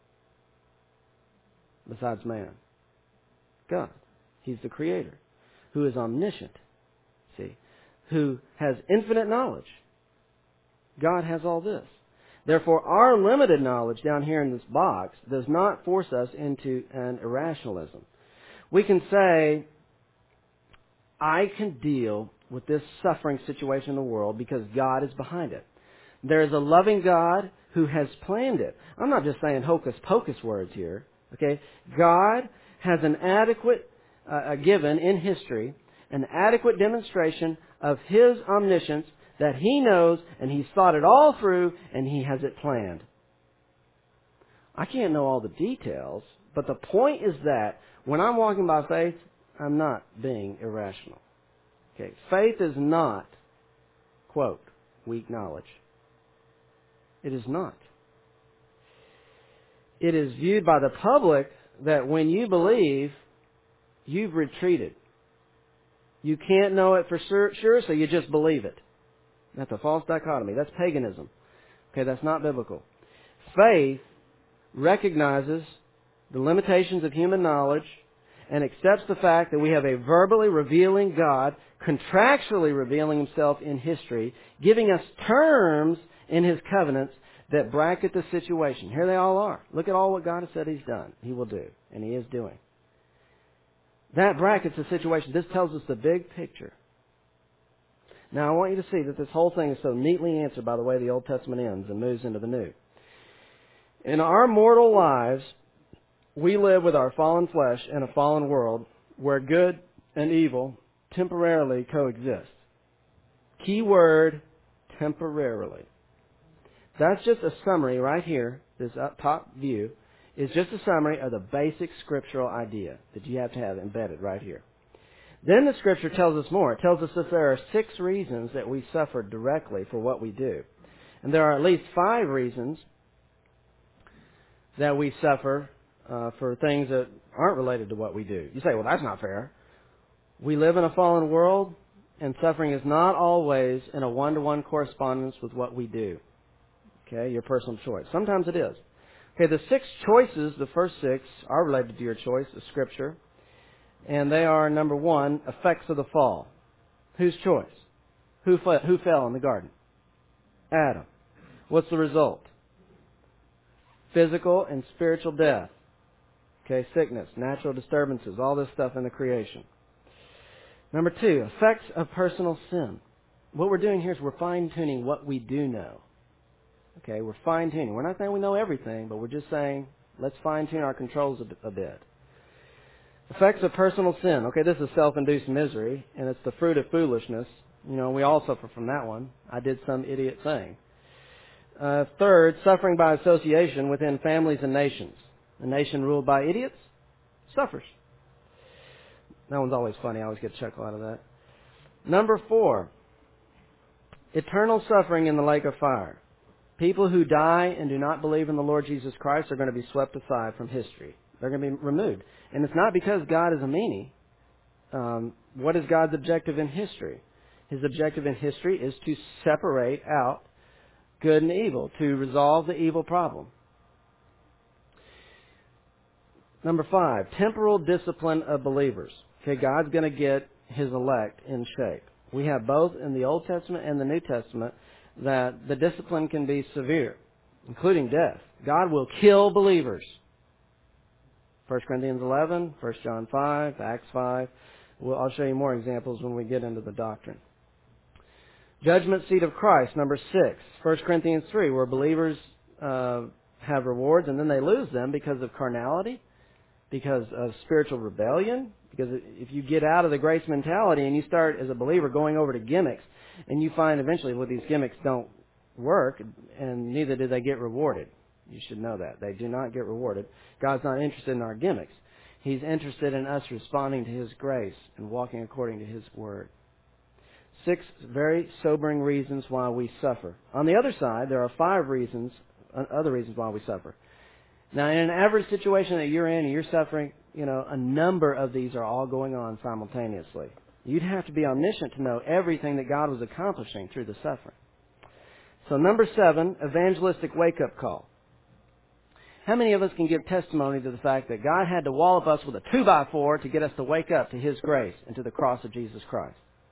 besides man? God. He's the Creator, who is omniscient, who has infinite knowledge. God has all this. Therefore, our limited knowledge down here in this box does not force us into an irrationalism. We can say, I can deal with this suffering situation in the world because God is behind it. There is a loving God who has planned it. I'm not just saying hocus pocus words here. Okay, God has an adequate given in history, an adequate demonstration of His omniscience that He knows, and He's thought it all through, and He has it planned. I can't know all the details, but the point is that when I'm walking by faith, I'm not being irrational. Okay, faith is not, quote, weak knowledge. It is not. It is viewed by the public that when you believe, you've retreated. You can't know it for sure, so you just believe it. That's a false dichotomy. That's paganism. Okay, that's not biblical. Faith recognizes the limitations of human knowledge and accepts the fact that we have a verbally revealing God, contractually revealing Himself in history, giving us terms in His covenants that bracket the situation. Here they all are. Look at all what God has said He's done. He will do, and He is doing. That brackets the situation. This tells us the big picture. Now, I want you to see that this whole thing is so neatly answered by the way the Old Testament ends and moves into the New. In our mortal lives, we live with our fallen flesh in a fallen world where good and evil temporarily coexist. Key word, temporarily. That's just a summary right here. This up top view is just a summary of the basic scriptural idea that you have to have embedded right here. Then the Scripture tells us more. It tells us that there are 6 reasons that we suffer directly for what we do. And there are at least 5 reasons that we suffer for things that aren't related to what we do. You say, well, that's not fair. We live in a fallen world, and suffering is not always in a one-to-one correspondence with what we do. Okay, your personal choice. Sometimes it is. Okay, the 6 choices, the first 6, are related to your choice, the Scripture. And they are, number 1, effects of the fall. Whose choice? Who fell in the garden? Adam. What's the result? Physical and spiritual death. Okay, sickness, natural disturbances, all this stuff in the creation. Number 2, effects of personal sin. What we're doing here is we're fine-tuning what we do know. Okay, we're fine-tuning. We're not saying we know everything, but we're just saying let's fine-tune our controls a bit. Effects of personal sin. Okay, this is self-induced misery, and it's the fruit of foolishness. We all suffer from that one. I did some idiot thing. Third, suffering by association within families and nations. A nation ruled by idiots suffers. That one's always funny. I always get a chuckle out of that. Number 4, eternal suffering in the lake of fire. People who die and do not believe in the Lord Jesus Christ are going to be swept aside from history. They're going to be removed. And it's not because God is a meanie. What is God's objective in history? His objective in history is to separate out good and evil, to resolve the evil problem. Number 5, temporal discipline of believers. Okay, God's going to get His elect in shape. We have both in the Old Testament and the New Testament that the discipline can be severe, including death. God will kill believers. 1 Corinthians 11, 1 John 5, Acts 5. I'll show you more examples when we get into the doctrine. Judgment seat of Christ, number 6. 1 Corinthians 3, where believers have rewards and then they lose them because of carnality, because of spiritual rebellion. Because if you get out of the grace mentality and you start as a believer going over to gimmicks, and you find eventually these gimmicks don't work, and neither do they get rewarded. You should know that. They do not get rewarded. God's not interested in our gimmicks. He's interested in us responding to His grace and walking according to His Word. 6 very sobering reasons why we suffer. On the other side, there are 5 other reasons why we suffer. Now, in an average situation that you're in and you're suffering, a number of these are all going on simultaneously. You'd have to be omniscient to know everything that God was accomplishing through the suffering. So number 7, evangelistic wake-up call. How many of us can give testimony to the fact that God had to wallop us with a 2x4 to get us to wake up to His grace and to the cross of Jesus Christ?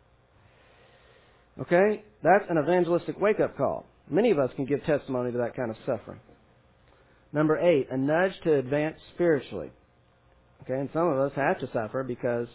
Okay? That's an evangelistic wake-up call. Many of us can give testimony to that kind of suffering. Number 8, a nudge to advance spiritually. Okay, and some of us have to suffer because,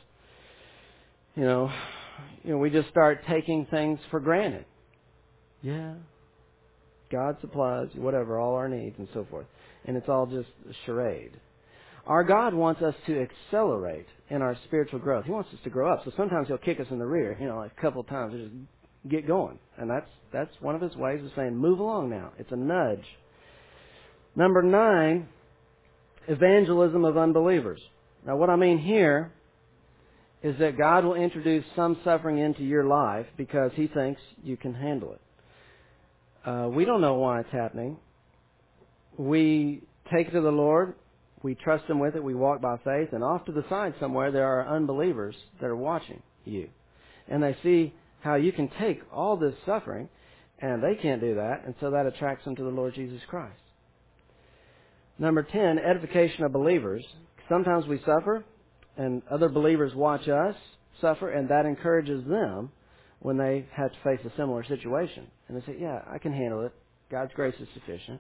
we just start taking things for granted. Yeah, God supplies whatever, all our needs and so forth. And it's all just a charade. Our God wants us to accelerate in our spiritual growth. He wants us to grow up. So sometimes He'll kick us in the rear, like a couple of times, just get going. And that's one of His ways of saying, move along now. It's a nudge. Number 9, evangelism of unbelievers. Now what I mean here is that God will introduce some suffering into your life because He thinks you can handle it. We don't know why it's happening. We take it to the Lord, we trust Him with it, we walk by faith, and off to the side somewhere there are unbelievers that are watching you. And they see how you can take all this suffering, and they can't do that, and so that attracts them to the Lord Jesus Christ. Number 10, edification of believers. Sometimes we suffer, and other believers watch us suffer, and that encourages them when they have to face a similar situation. And they say, yeah, I can handle it. God's grace is sufficient.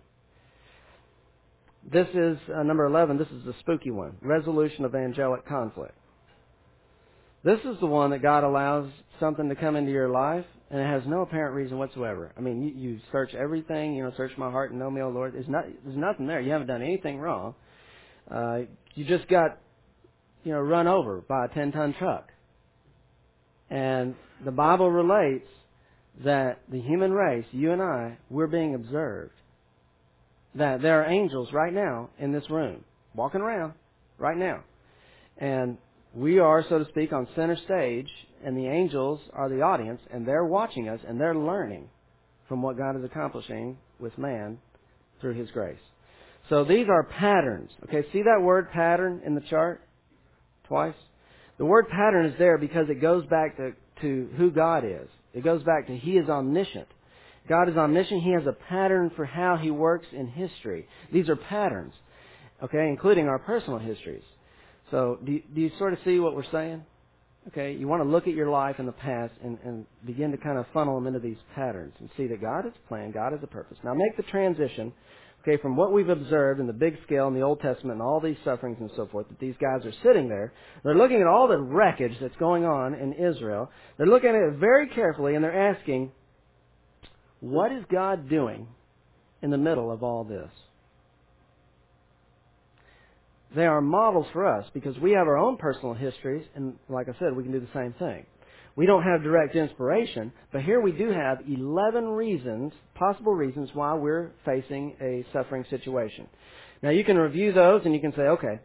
This is number 11. This is the spooky one. Resolution of angelic conflict. This is the one that God allows something to come into your life, and it has no apparent reason whatsoever. I mean, you search everything, search my heart and know me, O Lord. There's nothing there. You haven't done anything wrong. You just got, run over by a 10-ton truck. And the Bible relates that the human race, you and I, we're being observed. That there are angels right now in this room, walking around right now. And we are, so to speak, on center stage, and the angels are the audience, and they're watching us, and they're learning from what God is accomplishing with man through His grace. So these are patterns. Okay, see that word pattern in the chart? Twice? The word pattern is there because it goes back to who God is. It goes back to He is omniscient. God is omniscient. He has a pattern for how He works in history. These are patterns, okay, including our personal histories. So do you sort of see what we're saying? Okay, you want to look at your life in the past and begin to kind of funnel them into these patterns and see that God has a plan, God has a purpose. Now make the transition okay, from what we've observed in the big scale in the Old Testament and all these sufferings and so forth, that these guys are sitting there, they're looking at all the wreckage that's going on in Israel. They're looking at it very carefully and they're asking, what is God doing in the middle of all this? They are models for us because we have our own personal histories, and like I said, we can do the same thing. We don't have direct inspiration, but here we do have 11 reasons, possible reasons why we're facing a suffering situation. Now you can review those and you can say, okay,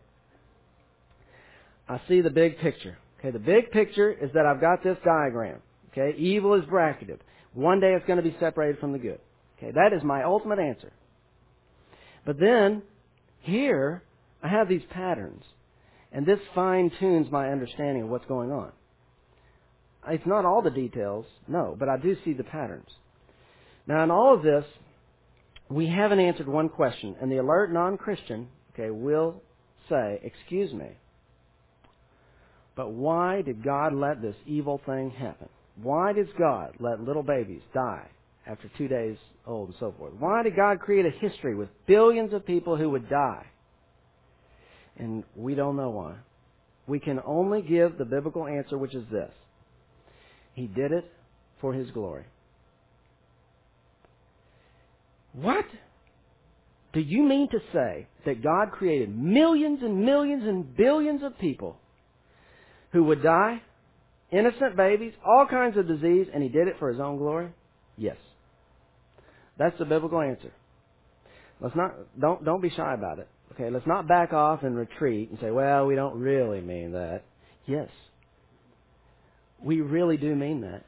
I see the big picture. Okay, the big picture is that I've got this diagram. Okay, evil is bracketed. One day it's going to be separated from the good. Okay, that is my ultimate answer. But then, here, I have these patterns, and this fine-tunes my understanding of what's going on. It's not all the details, no, but I do see the patterns. Now, in all of this, we haven't answered one question, and the alert non-Christian, okay, will say, excuse me, but why did God let this evil thing happen? Why does God let little babies die after 2 days old and so forth? Why did God create a history with billions of people who would die? And we don't know why. We can only give the biblical answer, which is this. He did it for His glory. What? Do you mean to say that God created millions and millions and billions of people who would die? Innocent babies, all kinds of disease, and He did it for His own glory? Yes. That's the biblical answer. Don't be shy about it. Okay, let's not back off and retreat and say, well, we don't really mean that. Yes. We really do mean that.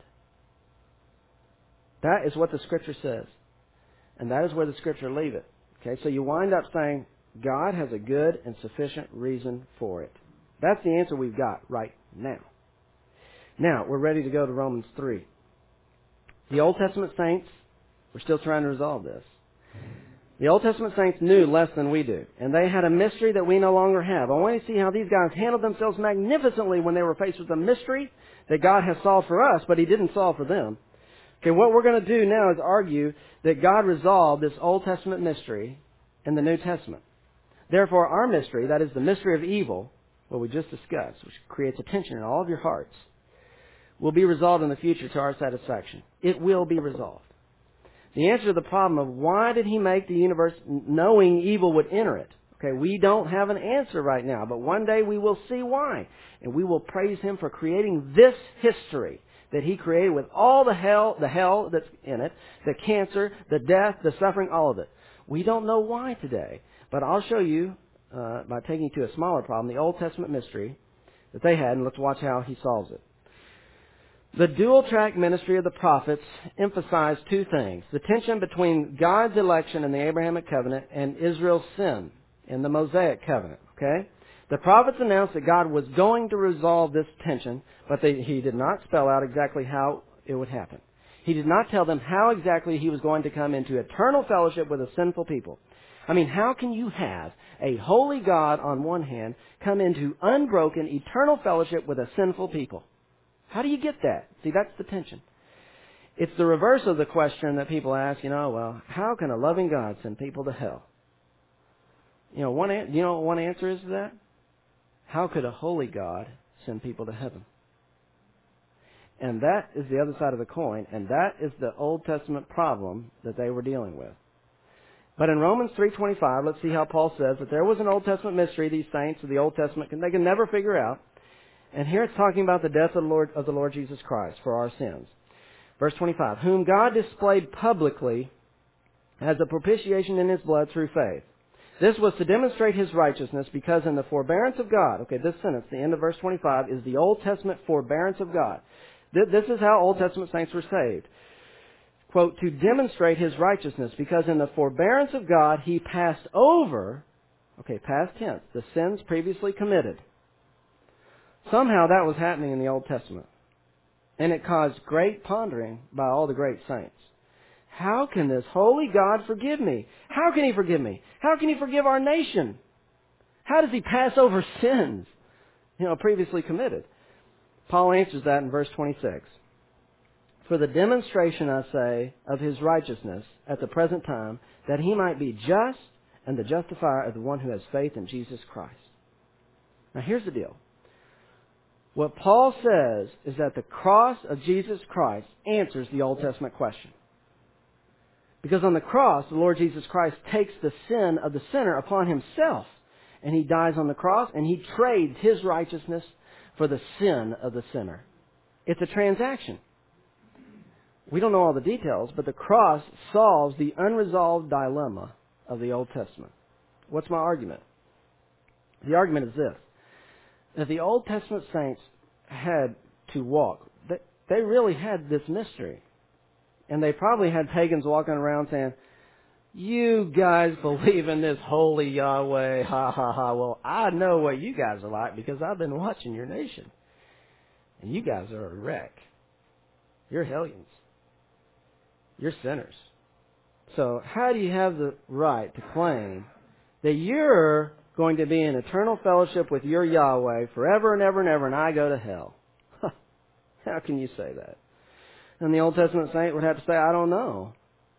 That is what the Scripture says. And that is where the Scripture leave it. Okay, so you wind up saying, God has a good and sufficient reason for it. That's the answer we've got right now. Now, we're ready to go to Romans 3. The Old Testament saints, we're still trying to resolve this. The Old Testament saints knew less than we do, and they had a mystery that we no longer have. I want to see how these guys handled themselves magnificently when they were faced with a mystery that God has solved for us, but He didn't solve for them. Okay, what we're going to do now is argue that God resolved this Old Testament mystery in the New Testament. Therefore, our mystery, that is the mystery of evil, what we just discussed, which creates a tension in all of your hearts, will be resolved in the future to our satisfaction. It will be resolved. The answer to the problem of why did He make the universe knowing evil would enter it? Okay, we don't have an answer right now, but one day we will see why. And we will praise Him for creating this history that He created with all the hell that's in it, the cancer, the death, the suffering, all of it. We don't know why today, but I'll show you, by taking you to a smaller problem, the Old Testament mystery that they had, and let's watch how He solves it. The dual-track ministry of the prophets emphasized two things. The tension between God's election in the Abrahamic covenant and Israel's sin in the Mosaic covenant. Okay? The prophets announced that God was going to resolve this tension, but He did not spell out exactly how it would happen. He did not tell them how exactly He was going to come into eternal fellowship with a sinful people. I mean, how can you have a holy God on one hand come into unbroken eternal fellowship with a sinful people? How do you get that? See, that's the tension. It's the reverse of the question that people ask, well, how can a loving God send people to hell? You know what one answer is to that? How could a holy God send people to heaven? And that is the other side of the coin, and that is the Old Testament problem that they were dealing with. But in Romans 3:25, let's see how Paul says that there was an Old Testament mystery these saints of the Old Testament they can never figure out. And here it's talking about the death of the Lord Jesus Christ for our sins. Verse 25, whom God displayed publicly as a propitiation in His blood through faith. This was to demonstrate His righteousness because in the forbearance of God, okay, this sentence, the end of verse 25, is the Old Testament forbearance of God. This is how Old Testament saints were saved. Quote, to demonstrate His righteousness because in the forbearance of God He passed over, okay, past tense, the sins previously committed. Somehow that was happening in the Old Testament. And it caused great pondering by all the great saints. How can this holy God forgive me? How can He forgive me? How can He forgive our nation? How does He pass over sins, previously committed? Paul answers that in verse 26. for the demonstration, I say, of his righteousness at the present time, that he might be just and the justifier of the one who has faith in Jesus Christ. Now here's the deal. What Paul says is that the cross of Jesus Christ answers the Old Testament question. Because on the cross, the Lord Jesus Christ takes the sin of the sinner upon himself, and he dies on the cross, and he trades his righteousness for the sin of the sinner. It's a transaction. We don't know all the details, but the cross solves the unresolved dilemma of the Old Testament. What's my argument? The argument is this: that the Old Testament saints had to walk. They really had this mystery. And they probably had pagans walking around saying, "You guys believe in this holy Yahweh, ha ha ha. Well, I know what you guys are like because I've been watching your nation. And you guys are a wreck. You're hellions. You're sinners. So how do you have the right to claim that you're going to be in eternal fellowship with your Yahweh forever and ever and ever, and I go to hell?" How can you say that? And the Old Testament saint would have to say, "I don't know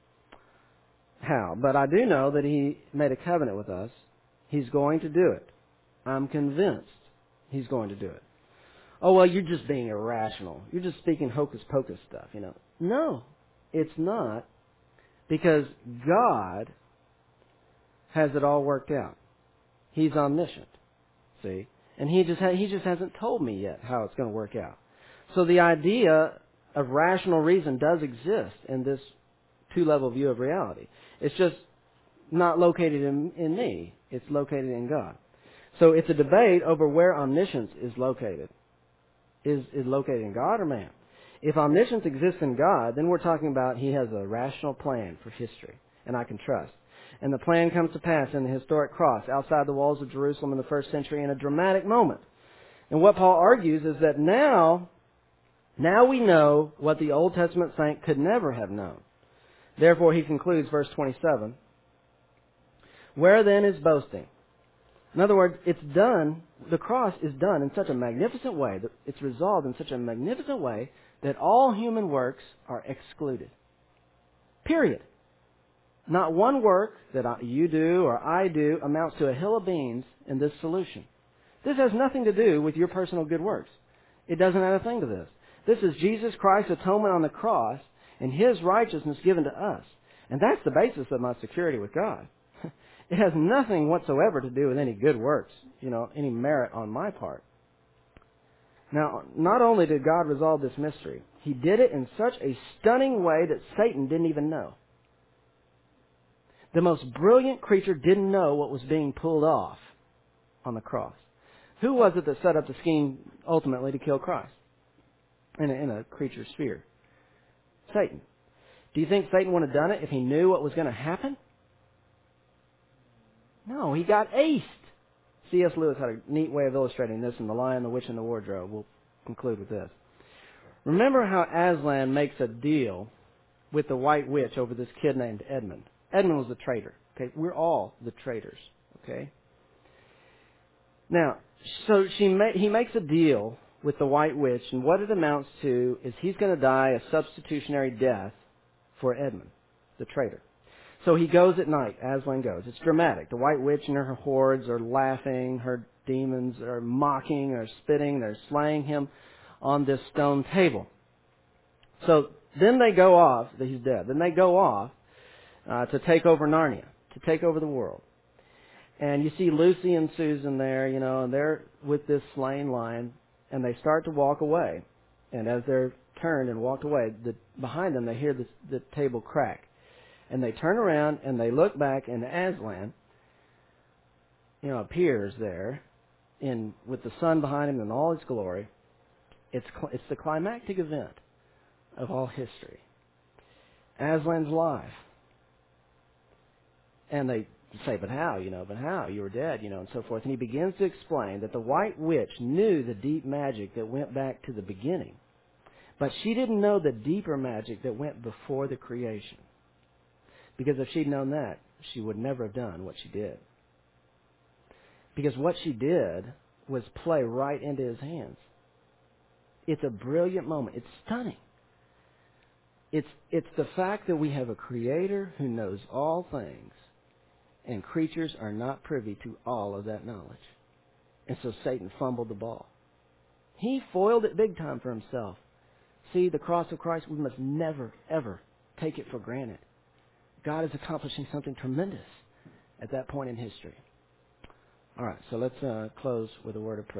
how, but I do know that he made a covenant with us. He's going to do it. I'm convinced he's going to do it." "Oh, well, you're just being irrational. You're just speaking hocus pocus stuff, you know." No, it's not, because God has it all worked out. He's omniscient, see? And he just hasn't told me yet how it's going to work out. So the idea of rational reason does exist in this two-level view of reality. It's just not located in me. It's located in God. So it's a debate over where omniscience is located. Is located in God or man? If omniscience exists in God, then we're talking about he has a rational plan for history, and I can trust. And the plan comes to pass in the historic cross outside the walls of Jerusalem in the first century in a dramatic moment. And what Paul argues is that now we know what the Old Testament saint could never have known. Therefore, he concludes, verse 27, "Where then is boasting?" In other words, it's done, the cross is done in such a magnificent way, that it's resolved in such a magnificent way that all human works are excluded. Period. Not one work that you do or I do amounts to a hill of beans in this solution. This has nothing to do with your personal good works. It doesn't add a thing to this. This is Jesus Christ's atonement on the cross and his righteousness given to us. And that's the basis of my security with God. It has nothing whatsoever to do with any good works, any merit on my part. Now, not only did God resolve this mystery, he did it in such a stunning way that Satan didn't even know. The most brilliant creature didn't know what was being pulled off on the cross. Who was it that set up the scheme ultimately to kill Christ in a creature sphere? Satan. Do you think Satan would have done it if he knew what was going to happen? No, he got aced. C.S. Lewis had a neat way of illustrating this in The Lion, the Witch, and the Wardrobe. We'll conclude with this. Remember how Aslan makes a deal with the White Witch over this kid named Edmund. Edmund was a traitor. Okay, we're all the traitors. Okay. Now, so he makes a deal with the White Witch, and what it amounts to is he's going to die a substitutionary death for Edmund, the traitor. So he goes at night. Aslan goes. It's dramatic. The White Witch and her hordes are laughing. Her demons are mocking or spitting. They're slaying him on this stone table. So then they go off. He's dead. Then they go off to take over Narnia, to take over the world. And you see Lucy and Susan there, and they're with this slain lion, and they start to walk away. And as they're turned and walked away, behind them they hear the table crack. And they turn around and they look back, and Aslan, appears there with the sun behind him in all its glory. It's the climactic event of all history. Aslan's live. And they say, but how? But how? You were dead, and so forth. And he begins to explain that the White Witch knew the deep magic that went back to the beginning. But she didn't know the deeper magic that went before the creation. Because if she'd known that, she would never have done what she did. Because what she did was play right into his hands. It's a brilliant moment. It's stunning. It's the fact that we have a Creator who knows all things, and creatures are not privy to all of that knowledge. And so Satan fumbled the ball. He foiled it big time for himself. See, the cross of Christ, we must never, ever take it for granted. God is accomplishing something tremendous at that point in history. All right, so let's close with a word of prayer.